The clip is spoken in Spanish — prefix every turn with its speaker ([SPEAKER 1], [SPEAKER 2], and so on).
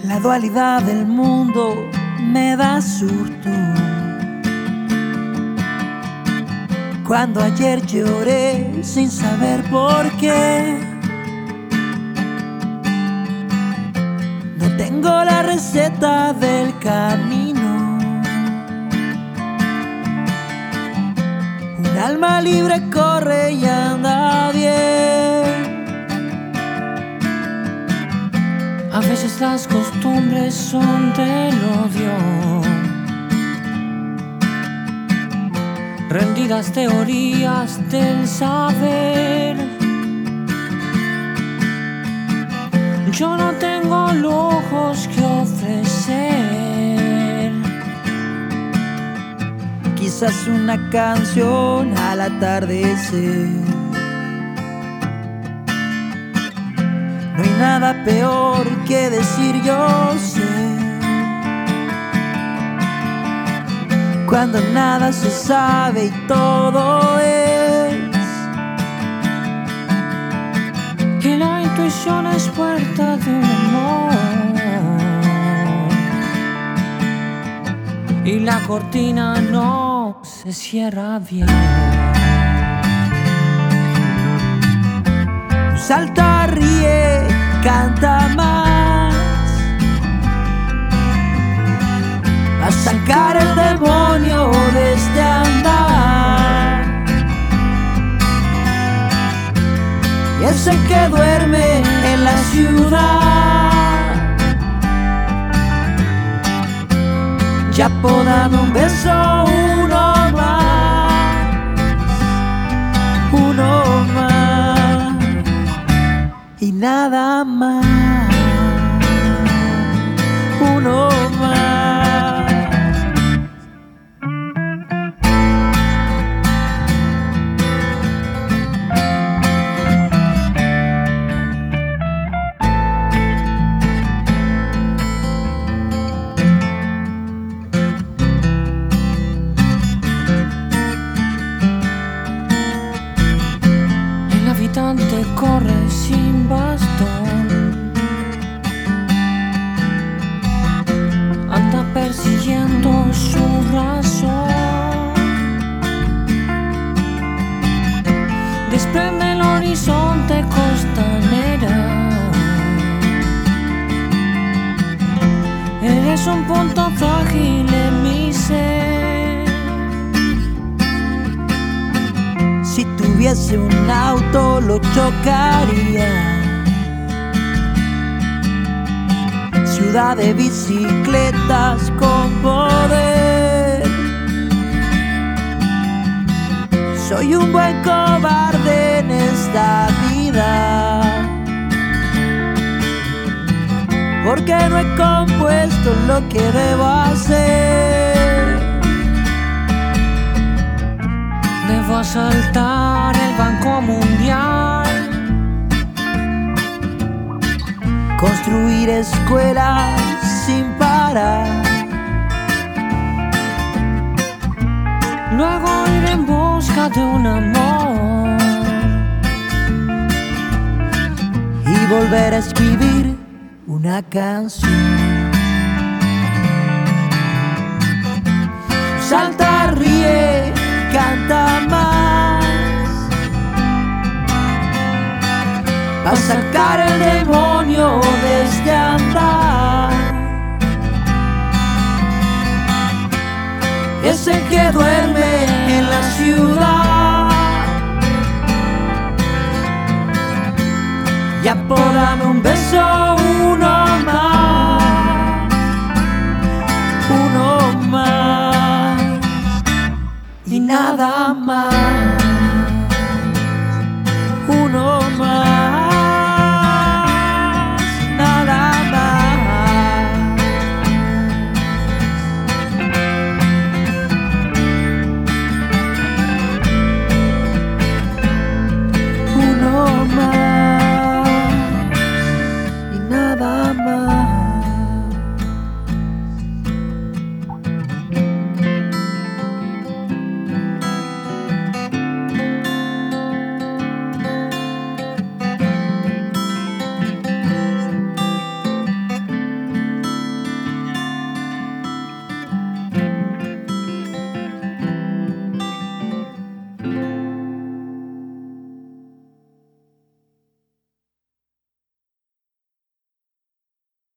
[SPEAKER 1] La dualidad del mundo me da susto. Cuando ayer lloré sin saber por qué, no tengo la receta del camino. Un alma libre corre y anda bien.
[SPEAKER 2] A veces las costumbres son del odio, rendidas teorías del saber. Yo no tengo lujos que ofrecer.
[SPEAKER 1] Quizás una canción al atardecer. No hay nada peor que decir yo sé, cuando nada se sabe y todo es.
[SPEAKER 2] Que la intuición es puerta de un amor y la cortina no se cierra bien.
[SPEAKER 1] Salta, ríe, canta más, a sacar el demonio de este andar. Y ese que duerme en la ciudad, ya podame un beso, uno más, y nada más, uno más.
[SPEAKER 2] El habitante corre sin bastón, anda persiguiendo su razón, desprende el horizonte costanera. Eres un punto frágil en mi ser.
[SPEAKER 1] Si tuviese un auto lo chocaría. Ciudad de bicicletas con poder. Soy un buen cobarde en esta vida, porque no he compuesto lo que debo hacer.
[SPEAKER 2] Debo asaltar el Banco Mundial,
[SPEAKER 1] construir escuelas sin parar,
[SPEAKER 2] luego ir en busca de un amor
[SPEAKER 1] y volver a escribir una canción. Salta, ríe, canta más, va a sacar el demonio de este andar. Es el que duerme en la ciudad, ya podame un beso,